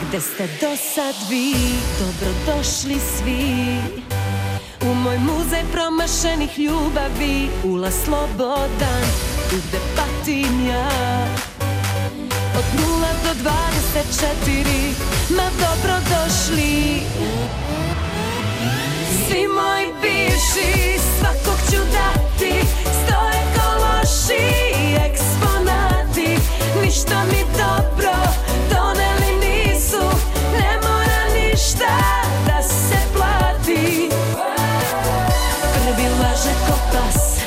Gde ste do sad vi, dobrodošli svi u moj muzej promašenih ljubavi. Ulaz slobodan, tu gde patim ja. Od 0 do 24, ma dobrodošli. Svi moji bivši, svakog ću dati, stoje ko loši eksponati. Ništa mi dobro doneli nisu, ne mora ništa da se plati. Prvi laže ko pas,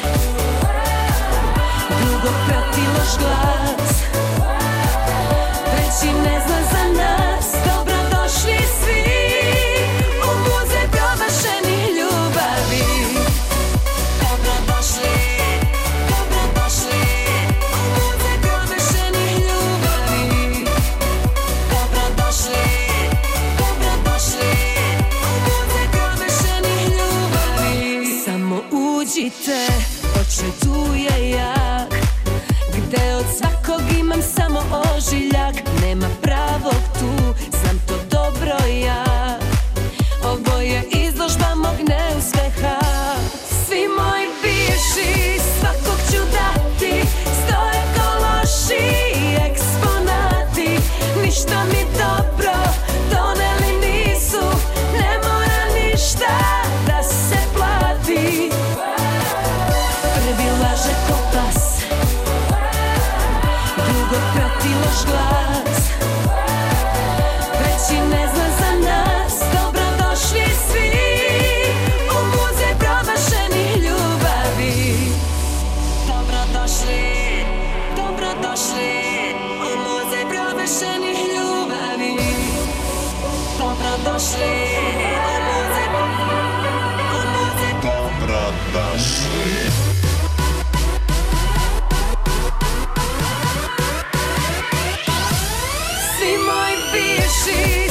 drugog prati loš glas, treći ne zna za nas. Dobrodošli svi u muzej promašenih ljubavi. Dobrodošli, dobrodošli u muzej promašenih ljubavi. Dobrodošli, dobrodošli u muzej promašenih ljubavi. Samo uđite, očaj tu je jak, gde od svakog imam samo ožiljak. Nema pravog tu, znam to dobro ja. Ovo je izložba mog neuspeha. Svi moji bivši, svakog ću dati, stoje ko loši eksponati. Ništa mi dobro doneli nisu, ne mora ništa da se plati. Prvi laže ko pas, drugog prati loš glas, treći ne zna za nas. Dobrodošli svi u muzej promašenih ljubavi. Dobrodošli, dobrodošli u muzej promašenih ljubavi. Dobrodošli u muzej, u muzej. Dobrodošli. Svi moji bivši,